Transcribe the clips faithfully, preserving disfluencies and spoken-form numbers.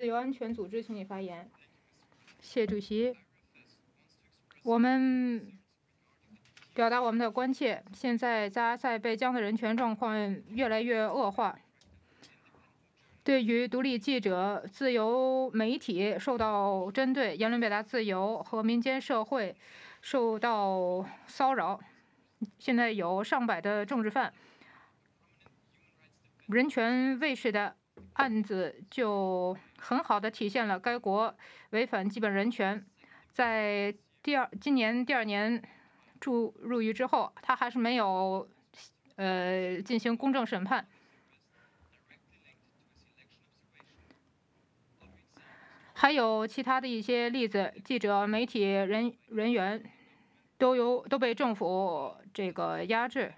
由安全组织，请你发言。谢主席，我们表达我们的关切。现在在阿塞拜疆的人权状况越来越恶化，对于独立记者、自由媒体受到针对，言论表达自由和民间社会受到骚扰。现在有上百的政治犯，人权卫士的案子就很好的体现了该国违反基本人权。在第二今年第二年入入狱之后，他还是没有呃进行公正审判。还有其他的一些例子，记者、媒体人人员都有都被政府这个压制。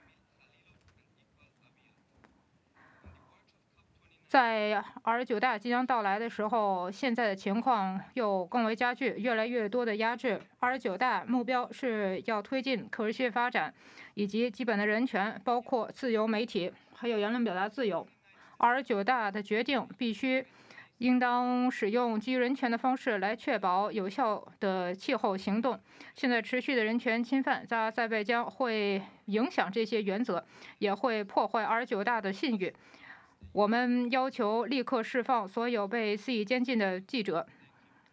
在二十九大即将到来的时候，现在的情况又更为加剧，越来越多的压制。二十九大目标是要推进可持续发展以及基本的人权，包括自由媒体，还有言论表达自由。二十九大的决定必须应当使用基于人权的方式来确保有效的气候行动。现在持续的人权侵犯在阿塞拜疆会影响这些原则，也会破坏二十九大的信誉。我们要求立刻释放所有被肆意监禁的记者，